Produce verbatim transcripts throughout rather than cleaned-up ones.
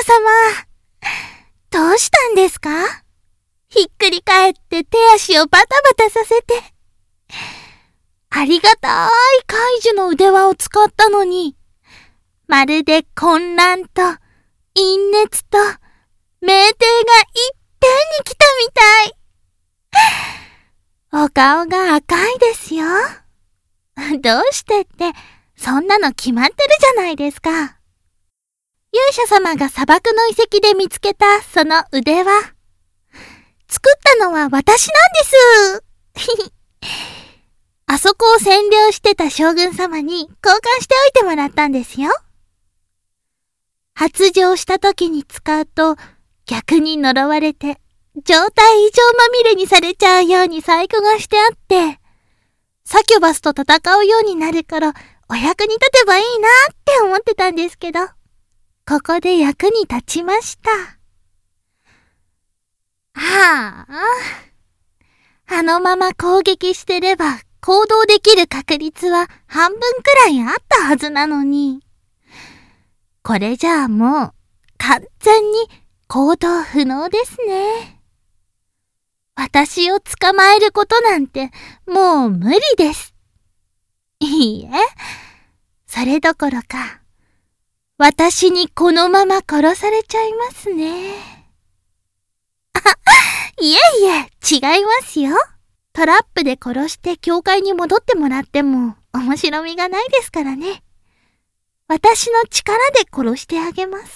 様。どうしたんですか？ひっくり返って手足をバタバタさせて。ありがたい怪獣の腕輪を使ったのに、まるで混乱と陰熱と酩酊がいっぺんに来たみたい。お顔が赤いですよ。どうしてって、そんなの決まってるじゃないですか。勇者様が砂漠の遺跡で見つけたその腕輪。作ったのは私なんです。あそこを占領してた将軍様に交換しておいてもらったんですよ。発情した時に使うと逆に呪われて状態異常まみれにされちゃうように細工がしてあって、サキュバスと戦うようになるからお役に立てばいいなって思ってたんですけど、ここで役に立ちました。はあ、あのまま攻撃してれば行動できる確率は半分くらいあったはずなのに、これじゃあもう完全に行動不能ですね。私を捕まえることなんてもう無理です。いいえ、それどころか私にこのまま殺されちゃいますね。あ、いえいえ、違いますよ。トラップで殺して教会に戻ってもらっても面白みがないですからね。私の力で殺してあげます。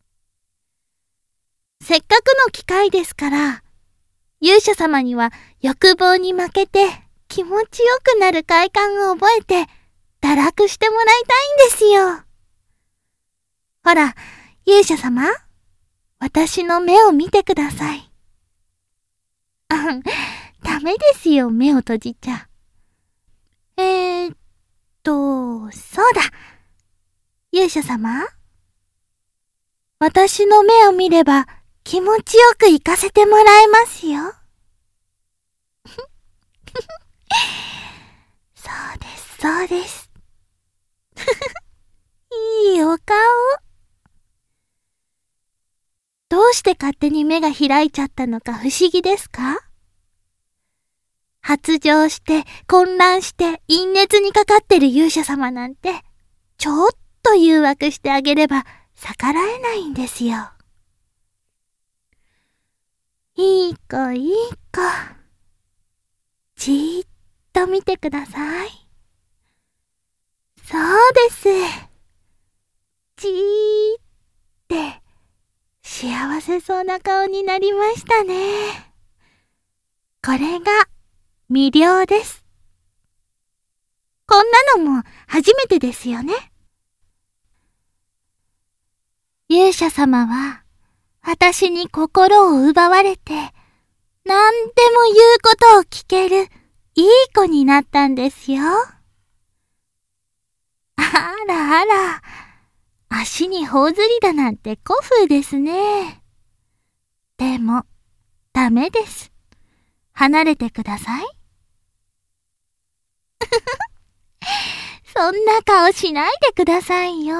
せっかくの機会ですから、勇者様には欲望に負けて気持ちよくなる快感を覚えて堕落してもらいたいんですよ。ほら、勇者様、私の目を見てください。ダメですよ、目を閉じちゃ。えーっと、そうだ。勇者様、私の目を見れば気持ちよく行かせてもらえますよ。そうです、そうです。いいお顔。どうして勝手に目が開いちゃったのか不思議ですか？発情して混乱して陰熱にかかってる勇者様なんてちょっと誘惑してあげれば逆らえないんですよ。いい子いい子、じーっと見てください。そうです。じーって幸せそうな顔になりましたね。これが魅了です。こんなのも初めてですよね。勇者様は私に心を奪われて何でも言うことを聞けるいい子になったんですよ。あらあら、足に頬ずりだなんて古風ですね。でもダメです。離れてください。そんな顔しないでくださいよ。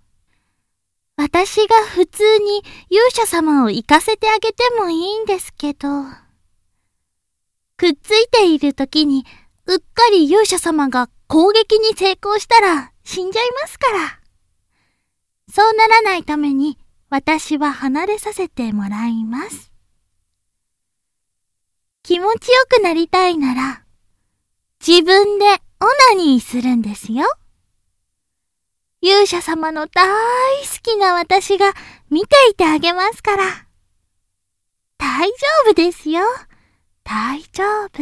私が普通に勇者様を行かせてあげてもいいんですけど、くっついている時にうっかり勇者様が攻撃に成功したら死んじゃいますから。そうならないために私は離れさせてもらいます。気持ちよくなりたいなら自分でオナニーするんですよ。勇者様の大好きな私が見ていてあげますから。大丈夫ですよ。大丈夫。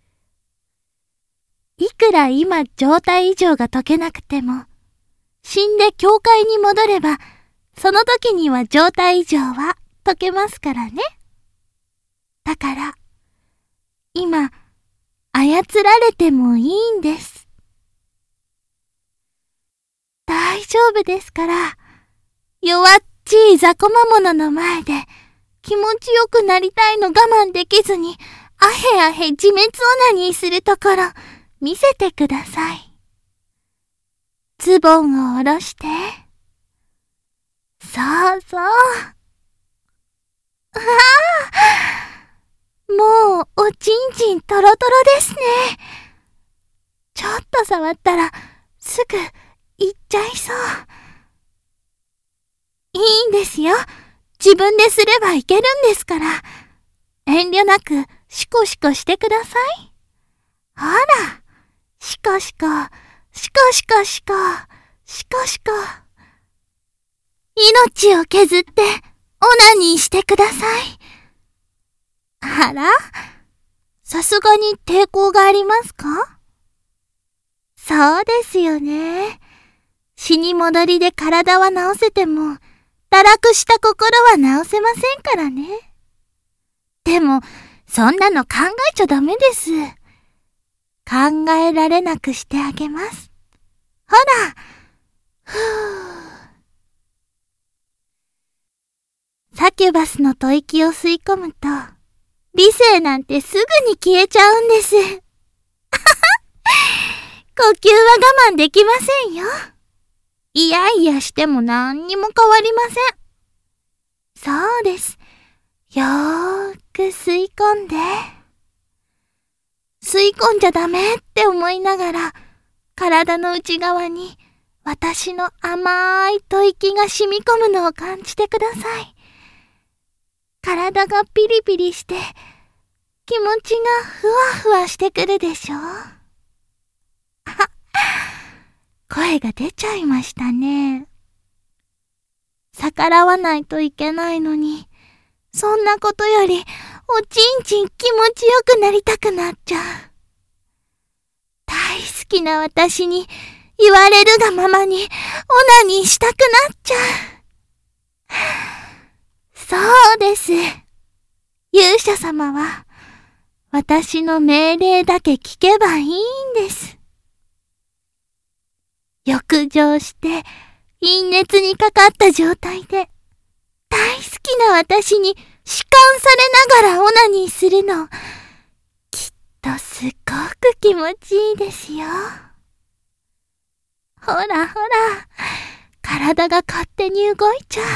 いくら今状態異常が解けなくても、死んで教会に戻れば、その時には状態異常は解けますからね。だから、今、操られてもいいんです。大丈夫ですから、弱っちい雑魚魔物の前で気持ちよくなりたいの我慢できずに、あへあへ自滅オナニーするところ、見せてください。ズボンを下ろして。そうそうそう。ああ、もうおちんちんトロトロですね。ちょっと触ったらすぐいっちゃいそう。いいんですよ。自分ですればいけるんですから。遠慮なくシコシコしてください。ほら、シコシコ、シコシコシコ、シコシコ。命を削ってオナニーしてください。あら？さすがに抵抗がありますか？そうですよね。死に戻りで体は治せても、堕落した心は治せませんからね。でも、そんなの考えちゃダメです。考えられなくしてあげます。ほら、ふぅ。サキュバスの吐息を吸い込むと、理性なんてすぐに消えちゃうんです。呼吸は我慢できませんよ。いやいやしても何にも変わりません。そうです。よーく吸い込んで。吸い込んじゃダメって思いながら、体の内側に私の甘い吐息が染み込むのを感じてください。体がピリピリして、気持ちがふわふわしてくるでしょ。あ、声が出ちゃいましたね。逆らわないといけないのに、そんなことより、おちんちん気持ちよくなりたくなっちゃう。大好きな私に言われるがままにオナニーしたくなっちゃう。そうです。勇者様は私の命令だけ聞けばいいんです。浴場して陰熱にかかった状態で大好きな私に弛緩されながらオナニーするの、きっとすっごく気持ちいいですよ。ほらほら、体が勝手に動いちゃう。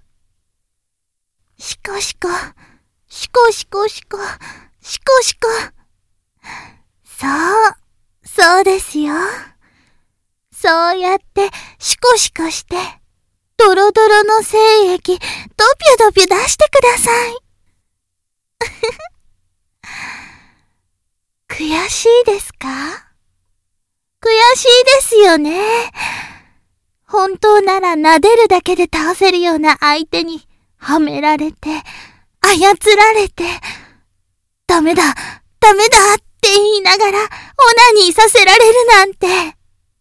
シコシコ、シコシコシコ、シコシコ。そう、そうですよ。そうやってシコシコして、ドロドロの精液、ドピュドピュ出してください。悔しいですか？悔しいですよね。本当なら撫でるだけで倒せるような相手にはめられて、操られて、ダメだ、ダメだって言いながらオナニーさせられるなんて。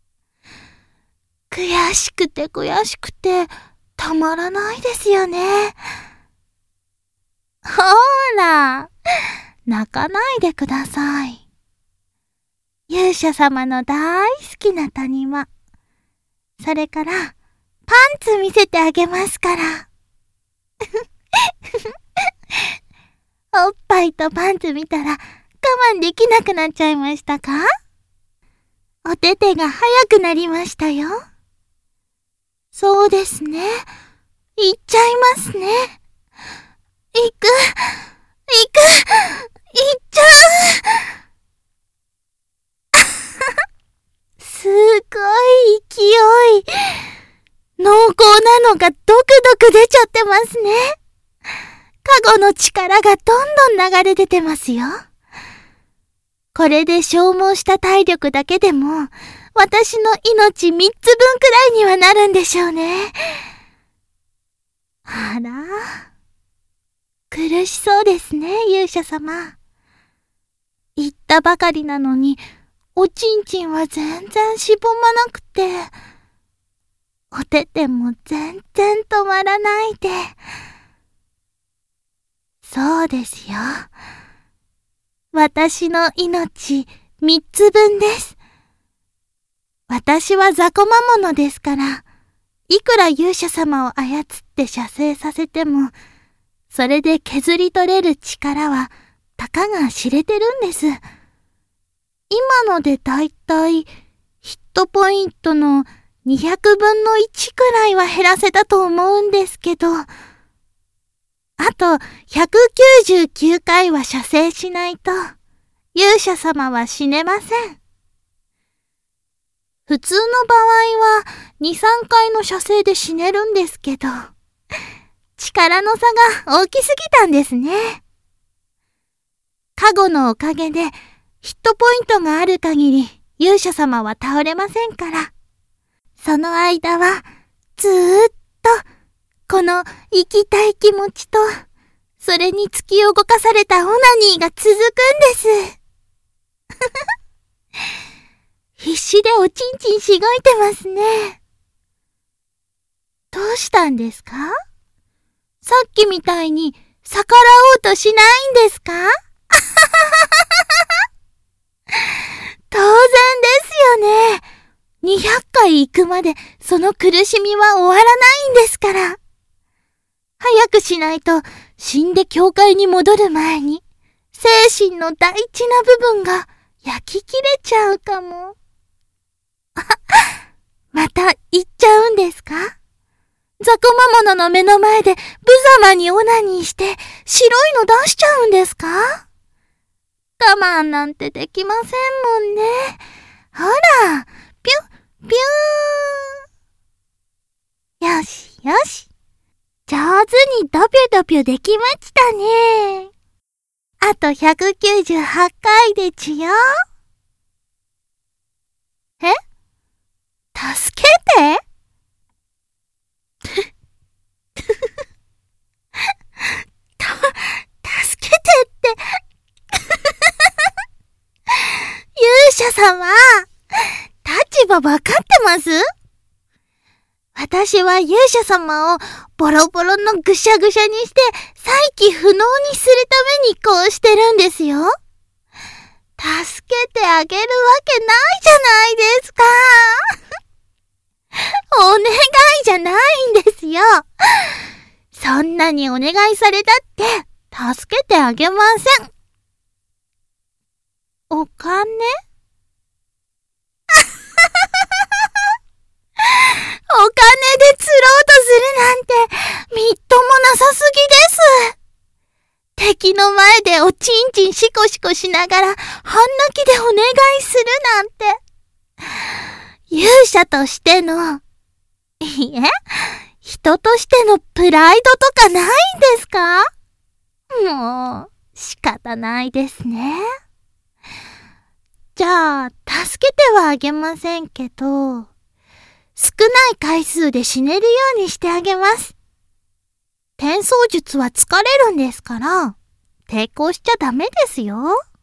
悔しくて悔しくてたまらないですよね。ほーら、泣かないでください。勇者様の大好きな谷間。それから、パンツ見せてあげますから。おっぱいとパンツ見たら我慢できなくなっちゃいましたか？お手手が速くなりましたよ。そうですね。行っちゃいますね。行く、行く、行っちゃう。すごい勢い。濃厚なのがドクドク出ちゃってますね。カゴの力がどんどん流れ出てますよ。これで消耗した体力だけでも、私の命みっつぶんくらいにはなるんでしょうね。あら、苦しそうですね、勇者様。言ったばかりなのに、おちんちんは全然しぼまなくて、お手手も全然止まらないで。そうですよ。私の命みっつぶんです。私は雑魚魔物ですから、いくら勇者様を操って射精させても、それで削り取れる力はたかが知れてるんです。今のでだいたいヒットポイントのにひゃくぶんのいちくらいは減らせたと思うんですけど、あとひゃくきゅうじゅうきゅうかいは射精しないと勇者様は死ねません。普通の場合はに、さんかいの射精で死ねるんですけど、力の差が大きすぎたんですね。加護のおかげでヒットポイントがある限り勇者様は倒れませんから、その間はずーっとこの生きたい気持ちと、それに突き動かされたオナニーが続くんです。必死でおちんちんしごいてますね。どうしたんですか？さっきみたいに逆らおうとしないんですか？当然ですよね。にひゃっかい行くまでその苦しみは終わらないんですから。早くしないと死んで教会に戻る前に精神の大事な部分が焼き切れちゃうかも。また言っちゃうんですか？雑魚魔物の目の前で無様にオナニーして白いの出しちゃうんですか？我慢なんてできませんもんね。ほら、ぴゅん、ぴゅーん。よしよし。上手にドピュドピュできましたね。あとひゃくきゅうじゅうはちかいでちよ。え？助けて？た、助けてって勇者様、立場わかってます？私は勇者様をボロボロのぐしゃぐしゃにして再起不能にするためにこうしてるんですよ。助けてあげるわけないじゃないですか。お願いじゃないんですよ。そんなにお願いされたって助けてあげません。お金？お金で釣ろうとするなんてみっともなさすぎです。敵の前でおちんちんシコシコしながら半泣きでお願いするなんて。勇者としての、いえ、人としてのプライドとかないんですか？もう、仕方ないですね。じゃあ、助けてはあげませんけど、少ない回数で死ねるようにしてあげます。転送術は疲れるんですから、抵抗しちゃダメですよ。